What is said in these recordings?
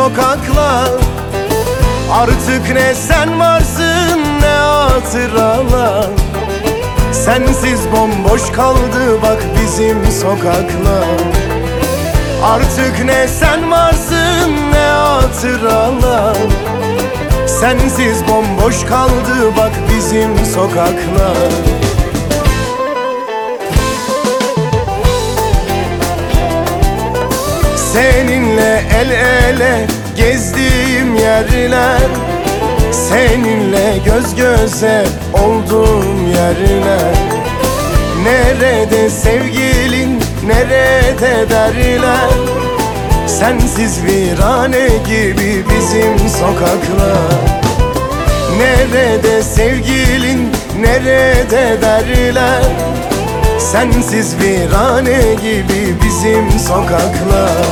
sokaklar. Artık ne sen varsın ne hatıralar. Sensiz bomboş kaldı bak bizim sokaklar. Artık ne sen varsın ne hatıralar. Sensiz bomboş kaldı bak bizim sokaklar. Seninle el ele gezdiğim yerler, seninle göz göze olduğum yerler. Nerede sevgilin, nerede derler. Sensiz virane gibi bizim sokaklar. Nerede sevgilin, nerede derler. Sensiz virane gibi bizim sokaklar.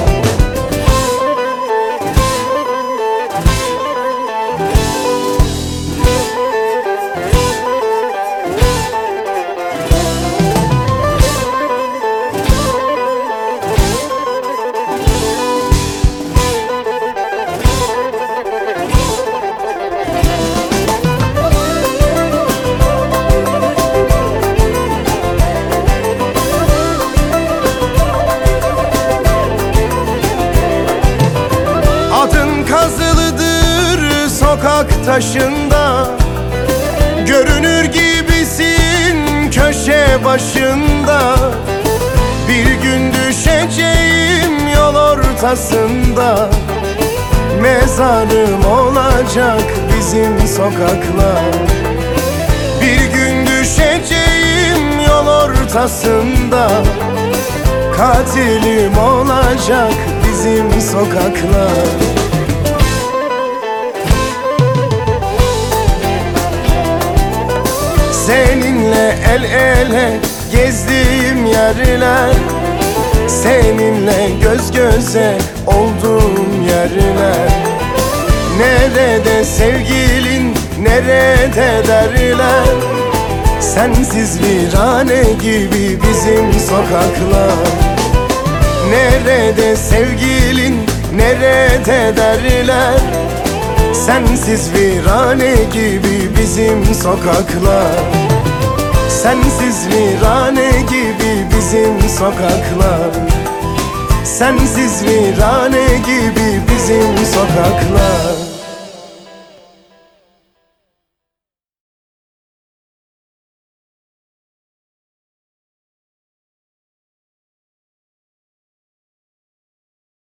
Kazılıdır sokak taşında, görünür gibisin köşe başında. Bir gün düşeceğim yol ortasında, mezarım olacak bizim sokaklar. Bir gün düşeceğim yol ortasında, katilim olacak bizim sokaklar. Seninle el ele gezdiğim yerler, seninle göz göze olduğum yerler. Nerede sevgilin, nerede derler. Sensiz virane gibi bizim sokaklar. Nerede sevgilin, nerede derler. Sensiz virane gibi bizim sokaklar. Sensiz virane gibi bizim sokaklar. Sensiz virane gibi bizim sokaklar.